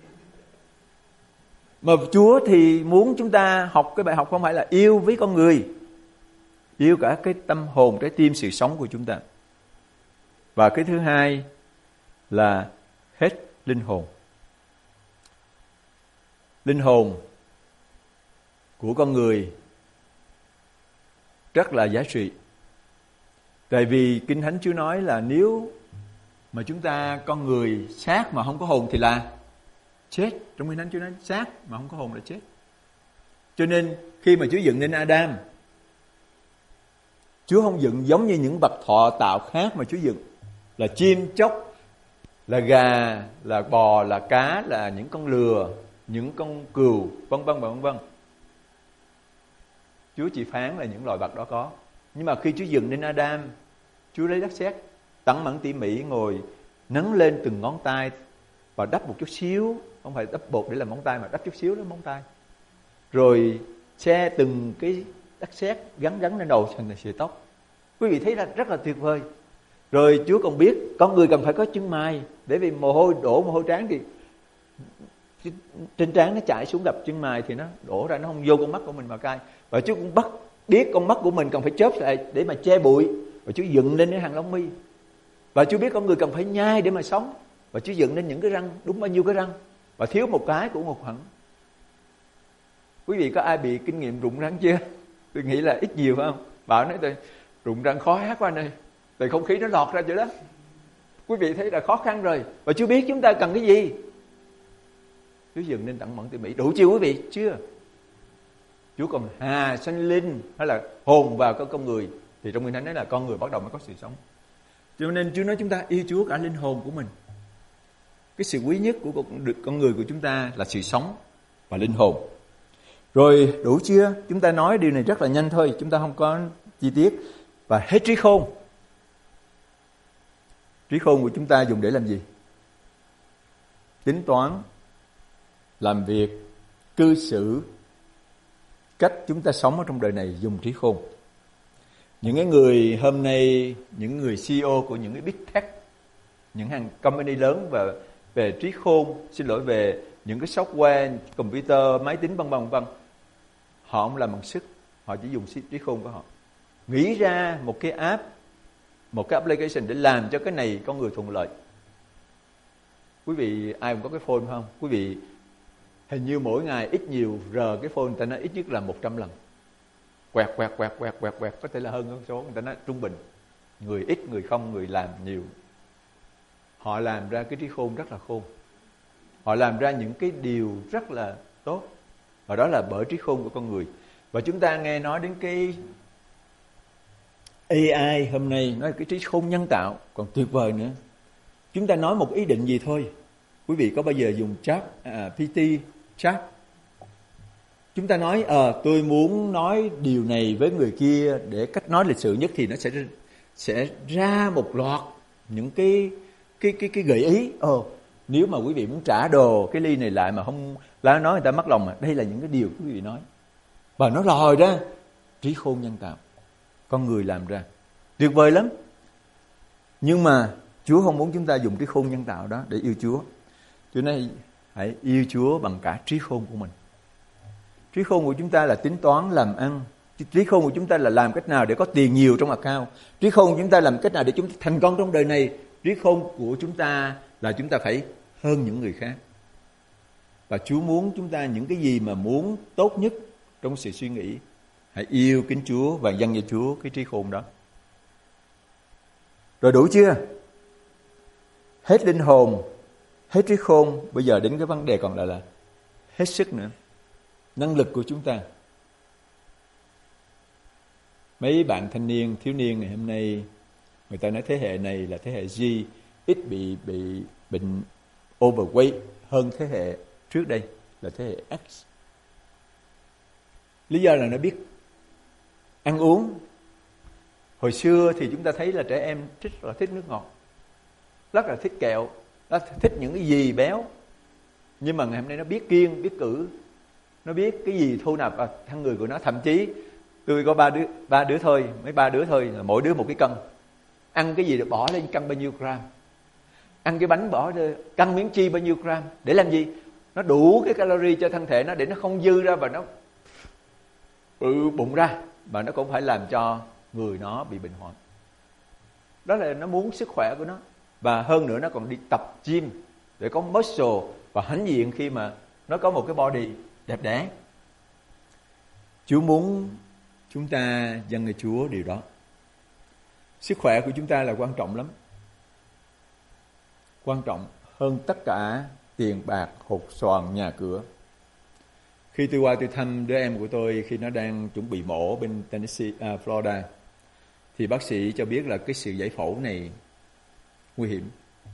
Mà Chúa thì muốn chúng ta học cái bài học không phải là yêu với con người, yêu cả cái tâm hồn, trái tim, sự sống của chúng ta. Và cái thứ hai là hết linh hồn. Linh hồn của con người rất là giá trị. Tại vì Kinh Thánh Chúa nói là nếu mà chúng ta, con người xác mà không có hồn thì là chết. Trong Kinh Thánh Chúa nói xác mà không có hồn là chết. Cho nên khi mà Chúa dựng nên Adam, Chúa không dựng giống như những bậc thọ tạo khác mà Chúa dựng là chim chóc, là gà, là bò, là cá, là những con lừa, những con cừu, vân vân và vân vân. Chúa chỉ phán là những loài vật đó có. Nhưng mà khi Chúa dựng nên Adam, Chúa lấy đất sét tẩn mẫn tỉ mỉ, ngồi nắn lên từng ngón tay và đắp một chút xíu, không phải đắp bột để làm móng tay mà đắp chút xíu lên móng tay. Rồi che từng cái đất sét gắn gắn lên đầu thành sợi tóc. Quý vị thấy là rất là tuyệt vời. Rồi Chúa còn biết con người cần phải có chân mày, để vì mồ hôi đổ mồ hôi trán thì trên trán nó chảy xuống gặp chân mày thì nó đổ ra, nó không vô con mắt của mình mà cay. Và Chúa cũng bắt biết con mắt của mình cần phải chớp lại để mà che bụi, và Chúa dựng lên cái hàng lông mi. Và Chúa biết con người cần phải nhai để mà sống, và Chúa dựng lên những cái răng, đúng bao nhiêu cái răng, và thiếu một cái cũng một hẳn. Quý vị có ai bị kinh nghiệm rụng răng chưa? Tôi nghĩ là ít nhiều phải không? Bảo nói tôi rụng răng khó hát quá anh ơi, tại không khí nó lọt ra chỗ đó. Quý vị thấy là khó khăn rồi. Và Chúa biết chúng ta cần cái gì. Chúa dựng nên tận mẫn tỉ mỉ. Đủ chưa quý vị? Chưa. Chúa còn hà sanh linh hay là hồn vào con con người, thì trong Kinh Thánh nói là con người bắt đầu mới có sự sống. Cho nên Chúa nói chúng ta yêu Chúa cả linh hồn của mình. Cái sự quý nhất của con người của chúng ta là sự sống và linh hồn. Rồi đủ chưa? Chúng ta nói điều này rất là nhanh thôi, chúng ta không có chi tiết. Và hết trí khôn. Trí khôn của chúng ta dùng để làm gì? Tính toán, làm việc, cư xử, cách chúng ta sống ở trong đời này dùng trí khôn. Những cái người hôm nay, những người xê e ô của những cái big tech, những hàng company lớn và về trí khôn, xin lỗi về những cái software, computer, máy tính vân vân vân, họ không làm bằng sức, họ chỉ dùng trí khôn của họ. nghĩ ra một cái app, một cái application để làm cho cái này con người thuận lợi. Quý vị ai cũng có cái phone không? Quý vị hình như mỗi ngày ít nhiều rờ cái phone, người ta nói ít nhất là một trăm lần. Quẹt, quẹt, quẹt, quẹt, quẹt, quẹt, có thể là hơn con số, người ta nói trung bình. Người ít, người không, người làm nhiều. Họ làm ra cái trí khôn rất là khôn. Họ làm ra những cái điều rất là tốt. Và đó là bởi trí khôn của con người. Và chúng ta nghe nói đến cái a i hôm nay, nói cái trí khôn nhân tạo còn tuyệt vời nữa. Chúng ta nói một ý định gì thôi. Quý vị có bao giờ dùng chat, à, pê tê, chat? Chúng ta nói, ờ, à, tôi muốn nói điều này với người kia để cách nói lịch sự nhất, thì nó sẽ sẽ ra một loạt những cái cái cái cái gợi ý. Ờ, nếu mà quý vị muốn trả đồ cái ly này lại mà không lá nói, người ta mất lòng. Mà đây là những cái điều quý vị nói, và nó lòi ra trí khôn nhân tạo, con người làm ra, tuyệt vời lắm. Nhưng mà Chúa không muốn chúng ta dùng trí khôn nhân tạo đó để yêu Chúa. Chúa nói hãy yêu Chúa bằng cả trí khôn của mình. Trí khôn của chúng ta là tính toán làm ăn. Trí khôn của chúng ta là làm cách nào để có tiền nhiều trong account. Trí khôn của chúng ta làm cách nào để chúng ta thành công trong đời này. Trí khôn của chúng ta là chúng ta phải hơn những người khác. Và Chúa muốn chúng ta những cái gì mà muốn tốt nhất trong sự suy nghĩ, hãy yêu kính Chúa và dâng cho Chúa cái trí khôn đó. Rồi đủ chưa? Hết linh hồn, hết trí khôn, bây giờ đến cái vấn đề còn lại là hết sức nữa. Năng lực của chúng ta. Mấy bạn thanh niên, thiếu niên ngày hôm nay, người ta nói thế hệ này là thế hệ Z, ít bị bị bệnh overweight hơn thế hệ trước đây là thế hệ X. Lý do là nó biết ăn uống. Hồi xưa thì chúng ta thấy là trẻ em thích là thích nước ngọt, rất là thích kẹo, nó thích những cái gì béo. Nhưng mà ngày hôm nay nó biết kiêng, biết cử, nó biết cái gì thu nạp vào thân người của nó. Thậm chí tôi có ba đứa, ba đứa thôi, mấy ba đứa thôi, là mỗi đứa một cái cân. Ăn cái gì được bỏ lên cân bao nhiêu gram. Ăn cái bánh bỏ lên cân miếng chi bao nhiêu gram. Để làm gì? Nó đủ cái calorie cho thân thể nó, để nó không dư ra và nó bự bụng ra, mà nó cũng phải làm cho người nó bị bệnh hoạn. Đó là nó muốn sức khỏe của nó. Và hơn nữa nó còn đi tập gym để có muscle và hãnh diện khi mà nó có một cái body đẹp đẽ. Chúa muốn chúng ta dâng cho Chúa điều đó. Sức khỏe của chúng ta là quan trọng lắm. Quan trọng hơn tất cả tiền bạc, hột xoàn, nhà cửa. Khi tôi qua tôi thăm đứa em của tôi khi nó đang chuẩn bị mổ bên Tennessee, à, Florida, thì bác sĩ cho biết là cái sự giải phẫu này nguy hiểm.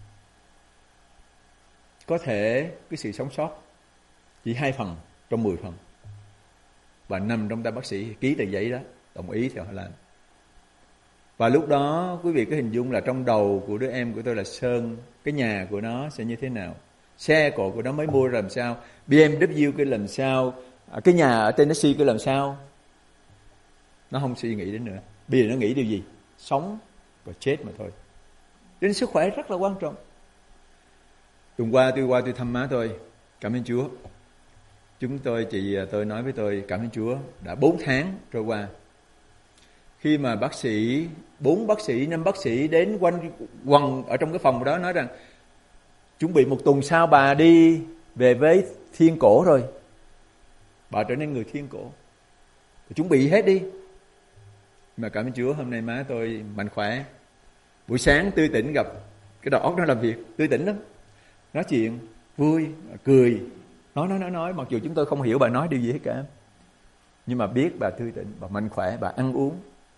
Có thể cái sự sống sót chỉ hai phần trong mười phần. Và nằm trong tay bác sĩ ký tờ giấy đó, đồng ý thì họ làm. Và lúc đó quý vị có hình dung là trong đầu của đứa em của tôi là Sơn, cái nhà của nó sẽ như thế nào, xe cộ của nó mới mua làm sao, bê em vê cái làm sao, cái nhà ở Tennessee cái làm sao. Nó không suy nghĩ đến nữa. Bây giờ nó nghĩ điều gì? Sống và chết mà thôi. Đến sức khỏe rất là quan trọng. Tuần qua tôi qua tôi thăm má tôi, cảm ơn Chúa. Chúng tôi, chị tôi nói với tôi, cảm ơn Chúa, đã bốn tháng trôi qua. Khi mà bác sĩ, bốn bác sĩ, năm bác sĩ đến quanh quần ở trong cái phòng đó nói rằng chuẩn bị một tuần sau bà đi về với thiên cổ rồi. Bà trở nên người thiên cổ. Chuẩn bị hết đi. Mà cảm ơn Chúa hôm nay má tôi mạnh khỏe. Buổi sáng tươi tỉnh, gặp cái đầu óc nó làm việc tươi tỉnh lắm. Nói chuyện vui, cười, nói nói nói nói mặc dù chúng tôi không hiểu bà nói điều gì hết cả. Nhưng mà biết bà tươi tỉnh, bà mạnh khỏe, bà ăn uống.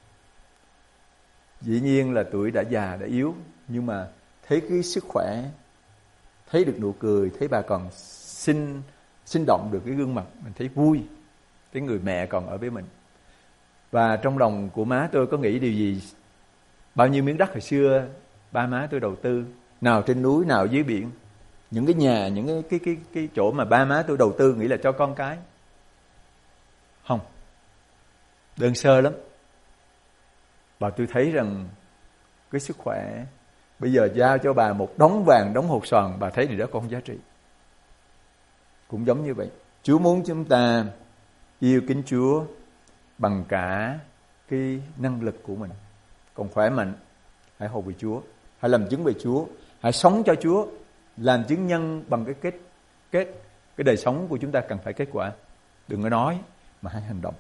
Dĩ nhiên là tuổi đã già, đã yếu, nhưng mà thấy cái sức khỏe, thấy được nụ cười, thấy bà còn sinh sinh động được cái gương mặt, mình thấy vui. Cái người mẹ còn ở với mình. Và trong lòng của má tôi có nghĩ điều gì? Bao nhiêu miếng đất hồi xưa ba má tôi đầu tư, nào trên núi, nào dưới biển, những cái nhà, những cái cái cái cái chỗ mà ba má tôi đầu tư nghĩ là cho con cái. Không, đơn sơ lắm. Và tôi thấy rằng cái sức khỏe bây giờ giao cho bà một đống vàng, đống hột xoàn, bà thấy điều đó không giá trị. Cũng giống như vậy, Chúa muốn chúng ta yêu kính Chúa bằng cả cái năng lực của mình. Còn khỏe mạnh, hãy hầu về Chúa, hãy làm chứng về Chúa, hãy sống cho Chúa, làm chứng nhân bằng cái kết kết cái đời sống của chúng ta cần phải kết quả. Đừng có nói mà hãy hành động.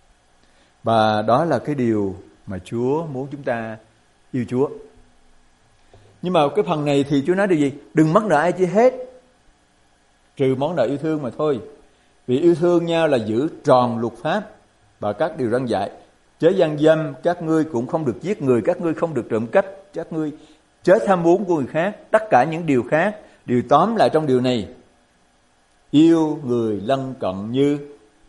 Và đó là cái điều mà Chúa muốn chúng ta yêu Chúa. Nhưng mà cái phần này thì Chúa nói điều gì? Đừng mắc nợ ai chi hết, trừ món nợ yêu thương mà thôi. Vì yêu thương nhau là giữ tròn luật pháp và các điều răn dạy. Chớ gian dâm, các ngươi cũng không được giết người, các ngươi không được trộm cắp, các ngươi chớ tham muốn của người khác. Tất cả những điều khác đều tóm lại trong điều này: yêu người lân cận như.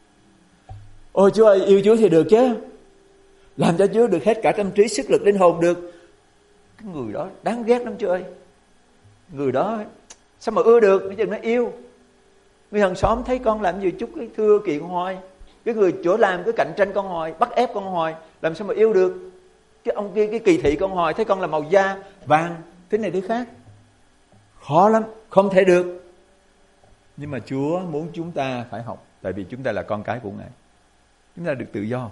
Ôi Chúa ơi, yêu Chúa thì được chứ, làm cho Chúa được hết cả tâm trí, sức lực, linh hồn được. Cái người đó đáng ghét lắm Chúa ơi. Người đó sao mà ưa được, bây giờ nó yêu. Người hàng xóm thấy con làm gì chút cái thưa kiện hoài, cái người chỗ làm cứ cạnh tranh con hoài, bắt ép con hoài, làm sao mà yêu được. Cái ông kia cái kỳ thị con hoài, thấy con là màu da vàng thế này thế khác, khó lắm, không thể được. Nhưng mà Chúa muốn chúng ta phải học, tại vì chúng ta là con cái của Ngài, chúng ta được tự do.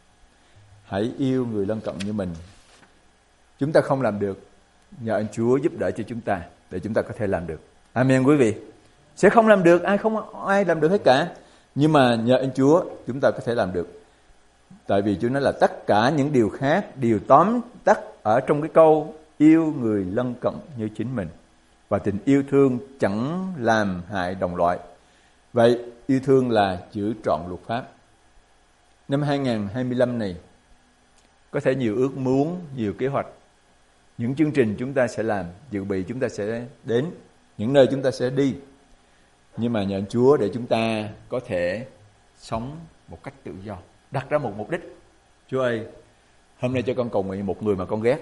Hãy yêu người lân cận như mình. Chúng ta không làm được, nhờ anh Chúa giúp đỡ cho chúng ta để chúng ta có thể làm được. Amen quý vị. Sẽ không làm được, ai không ai làm được hết cả. Nhưng mà nhờ anh Chúa chúng ta có thể làm được. Tại vì Chúa nói là tất cả những điều khác đều tóm tắt ở trong cái câu yêu người lân cận như chính mình. Và tình yêu thương chẳng làm hại đồng loại. Vậy yêu thương là giữ trọn luật pháp. Năm hai không hai lăm này có thể nhiều ước muốn, nhiều kế hoạch, những chương trình chúng ta sẽ làm, dự bị chúng ta sẽ đến, những nơi chúng ta sẽ đi. Nhưng mà nhờ Chúa để chúng ta có thể sống một cách tự do, đặt ra một mục đích. Chúa ơi, hôm nay cho con cầu nguyện một người mà con ghét.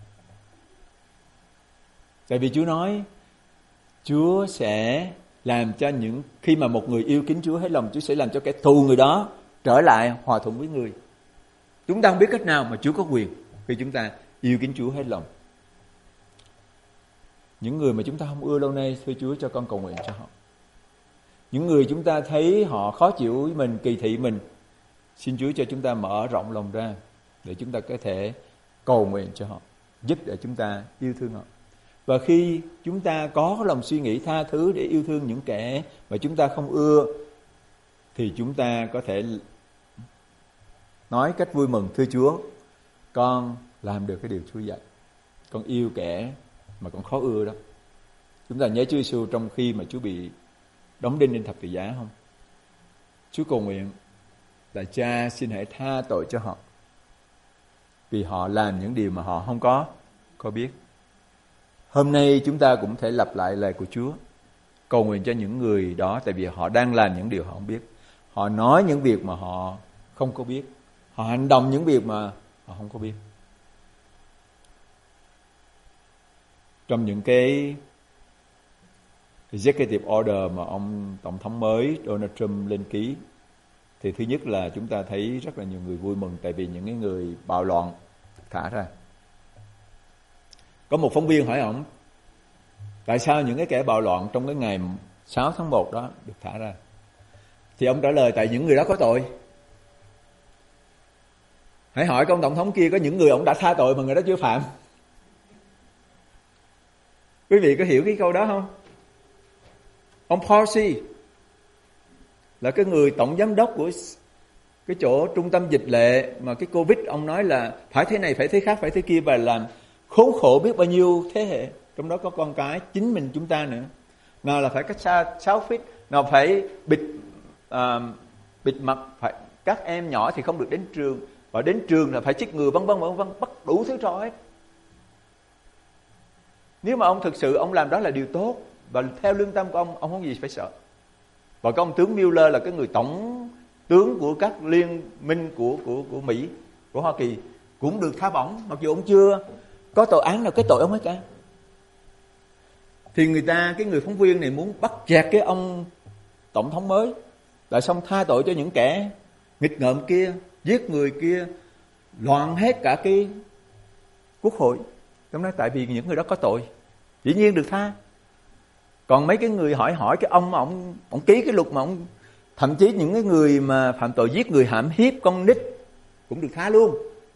Tại vì Chúa nói Chúa sẽ làm cho những khi mà một người yêu kính Chúa hết lòng, Chúa sẽ làm cho kẻ thù người đó trở lại hòa thuận với người. Chúng ta không biết cách nào mà Chúa có quyền khi chúng ta yêu kính Chúa hết lòng. Những người mà chúng ta không ưa lâu nay, thưa Chúa cho con cầu nguyện cho họ. Những người chúng ta thấy họ khó chịu với mình, kỳ thị mình, xin Chúa cho chúng ta mở rộng lòng ra để chúng ta có thể cầu nguyện cho họ, giúp để chúng ta yêu thương họ. Và khi chúng ta có lòng suy nghĩ tha thứ để yêu thương những kẻ mà chúng ta không ưa, thì chúng ta có thể nói cách vui mừng: thưa Chúa, con làm được cái điều Chúa dạy. Con yêu kẻ mà con khó ưa đó. Chúng ta nhớ Chúa Giêsu trong khi mà Chúa bị đóng đinh trên thập tự giá không? Chúa cầu nguyện là Cha xin hãy tha tội cho họ, vì họ làm những điều mà họ không có có biết. Hôm nay chúng ta cũng thể lặp lại lời của Chúa, cầu nguyện cho những người đó, tại vì họ đang làm những điều họ không biết. Họ nói những việc mà họ không có biết. Họ hành động những việc mà họ không có biết. Trong những cái executive order mà ông Tổng thống mới Donald Trump lên ký, thì thứ nhất là chúng ta thấy rất là nhiều người vui mừng, tại vì những cái người bạo loạn thả ra. Có một phóng viên hỏi ông, tại sao những cái kẻ bạo loạn trong cái ngày sáu tháng một đó được thả ra? Thì ông trả lời, tại những người đó có tội. Hãy hỏi cái ông Tổng thống kia, có những người ông đã tha tội mà người đó chưa phạm. Quý vị có hiểu cái câu đó không? Ông Fauci là cái người tổng giám đốc của cái chỗ trung tâm dịch lệ mà cái Covid, ông nói là phải thế này, phải thế khác, phải thế kia, và làm khốn khổ biết bao nhiêu thế hệ, trong đó có con cái chính mình chúng ta nữa. Nào là phải cách xa sáu feet, nào phải bịt uh, bịt mặt, phải các em nhỏ thì không được đến trường, và đến trường là phải chích ngừa, vân vân vân vân, bắt đủ thứ trò hết. Nếu mà ông thực sự ông làm đó là điều tốt và theo lương tâm của ông, ông không gì phải sợ. Và cái ông tướng Mueller là cái người tổng tướng của các liên minh của của của Mỹ, của Hoa Kỳ, cũng được tha bổng mặc dù ông chưa có tội án nào cái tội ông hết cả. Thì người ta, cái người phóng viên này muốn bắt chẹt cái ông tổng thống mới, tại xong tha tội cho những kẻ nghịch ngợm kia, giết người kia, loạn hết cả cái quốc hội. Ông nói tại vì những người đó có tội, dĩ nhiên được tha. Còn mấy cái người hỏi hỏi cái ông mà ông ông ký cái luật mà ông, thậm chí những cái người mà phạm tội giết người, hãm hiếp con nít cũng được tha luôn.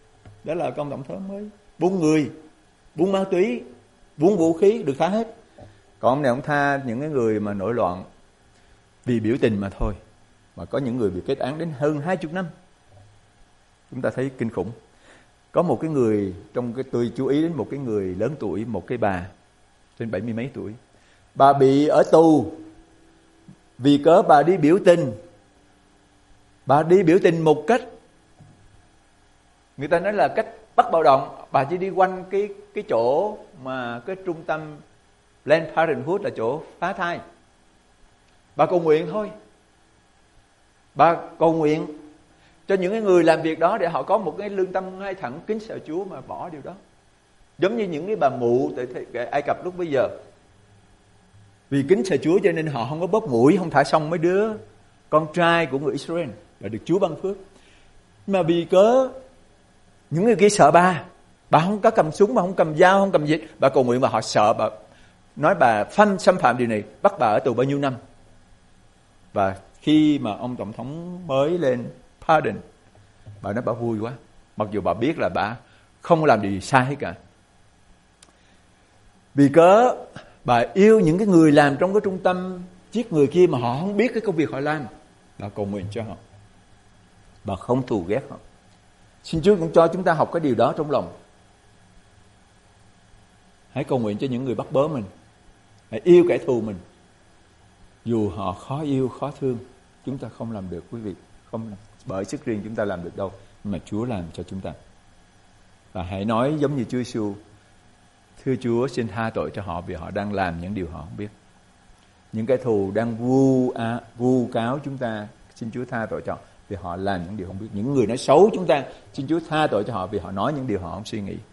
Đó là công tổng thống mới. Buôn người, buôn ma túy, buôn vũ khí được tha hết. Còn ông này ông tha những cái người mà nổi loạn vì biểu tình mà thôi. Mà có những người bị kết án đến hơn hai mươi năm. Chúng ta thấy kinh khủng. Có một cái người, trong cái tôi chú ý đến một cái người lớn tuổi, một cái bà trên bảy mươi mấy tuổi. Bà bị ở tù vì cớ bà đi biểu tình. Bà đi biểu tình một cách, người ta nói là cách bắt bạo động. Bà chỉ đi quanh cái cái chỗ mà cái trung tâm Planned Parenthood là chỗ phá thai. Bà cầu nguyện thôi. Bà cầu nguyện cho những cái người làm việc đó để họ có một cái lương tâm ngay thẳng kính sợ Chúa mà bỏ điều đó. Giống như những cái bà mụ tại Ai Cập lúc bây giờ, vì kính sợ Chúa cho nên họ không có bóp mũi, không thả xong mấy đứa con trai của người Israel là được Chúa ban phước. Mà vì cớ những người kia sợ bà, bà không có cầm súng, bà không cầm dao, không cầm gì, bà cầu nguyện mà họ sợ bà, nói bà phanh xâm phạm điều này, bắt bà ở tù bao nhiêu năm. Và khi mà ông tổng thống mới lên pardon, bà nói bà vui quá, mặc dù bà biết là bà không làm điều gì sai hết cả. Vì cớ bà yêu những cái người làm trong cái trung tâm giết người kia mà họ không biết cái công việc họ làm, bà cầu nguyện cho họ, bà không thù ghét họ. Xin Chúa cũng cho chúng ta học cái điều đó trong lòng. Hãy cầu nguyện cho những người bắt bớ mình, hãy yêu kẻ thù mình, dù họ khó yêu, khó thương. Chúng ta không làm được quý vị, không làm. Bởi sức riêng chúng ta làm được đâu, nhưng mà Chúa làm cho chúng ta. Và hãy nói giống như Chúa Giêsu: thưa Chúa, xin tha tội cho họ vì họ đang làm những điều họ không biết. Những kẻ thù đang vu à, vu cáo chúng ta, xin Chúa tha tội cho họ vì họ làm những điều không biết. Những người nói xấu chúng ta, xin Chúa tha tội cho họ vì họ nói những điều họ không suy nghĩ.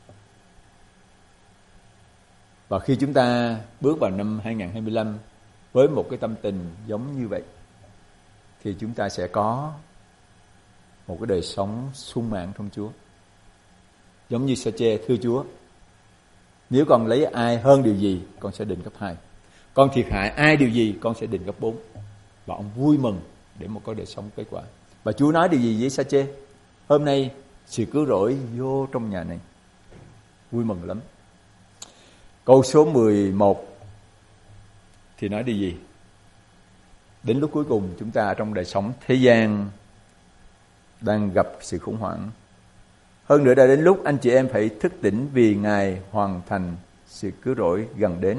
Và khi chúng ta bước vào năm hai không hai lăm với một cái tâm tình giống như vậy, thì chúng ta sẽ có một cái đời sống sung mãn trong Chúa. Giống như Sa-chê: thưa Chúa, nếu con lấy ai hơn điều gì, con sẽ đền gấp hai. Con thiệt hại ai điều gì, con sẽ đền gấp bốn. Và ông vui mừng để một có đời sống kết quả. Và Chúa nói điều gì với Sa-chê? Hôm nay sự cứu rỗi vô trong nhà này. Vui mừng lắm. Câu số mười một thì nói điều gì? Đến lúc cuối cùng chúng ta trong đời sống thế gian đang gặp sự khủng hoảng. Hơn nữa đã đến lúc anh chị em phải thức tỉnh vì Ngài hoàn thành sự cứu rỗi gần đến.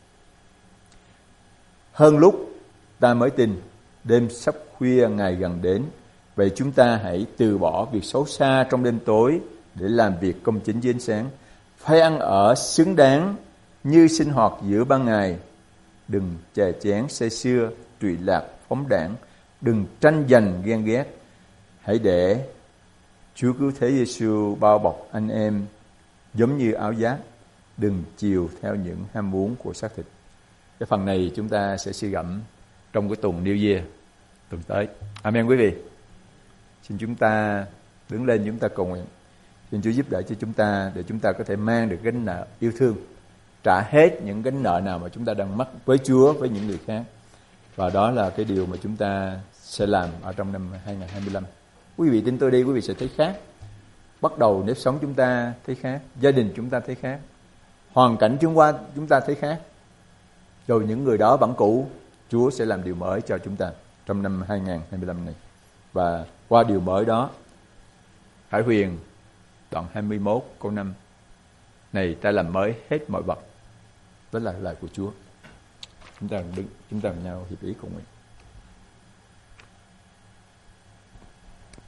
Hơn lúc ta mới tin, đêm sắp khuya Ngài gần đến. Vậy chúng ta hãy từ bỏ việc xấu xa trong đêm tối để làm việc công chính dưới ánh sáng. Phải ăn ở xứng đáng như sinh hoạt giữa ban ngày. Đừng chè chén say sưa, trụy lạc, phóng đảng. Đừng tranh giành ghen ghét. Hãy để Chúa cứu thế Giêsu bao bọc anh em giống như áo giáp. Đừng chiều theo những ham muốn của xác thịt. Cái phần này chúng ta sẽ suy gẫm trong cái tuần New Year tuần tới. Amen quý vị. Xin chúng ta đứng lên, chúng ta cầu nguyện. Xin Chúa giúp đỡ cho chúng ta để chúng ta có thể mang được gánh nợ yêu thương, trả hết những gánh nợ nào mà chúng ta đang mắc với Chúa, với những người khác. Và đó là cái điều mà chúng ta sẽ làm ở trong năm hai không hai lăm. Quý vị tin tôi đi, quý vị sẽ thấy khác. Bắt đầu nếp sống chúng ta thấy khác, gia đình chúng ta thấy khác, hoàn cảnh chúng qua chúng ta thấy khác. Rồi những người đó vẫn cũ, Chúa sẽ làm điều mới cho chúng ta trong năm hai không hai lăm này. Và qua điều mới đó, Khải Huyền đoạn hai mươi mốt câu năm này, ta làm mới hết mọi vật. Đó là lời của Chúa. Chúng ta đứng, chúng ta cùng nhau hiệp ý cầu nguyện.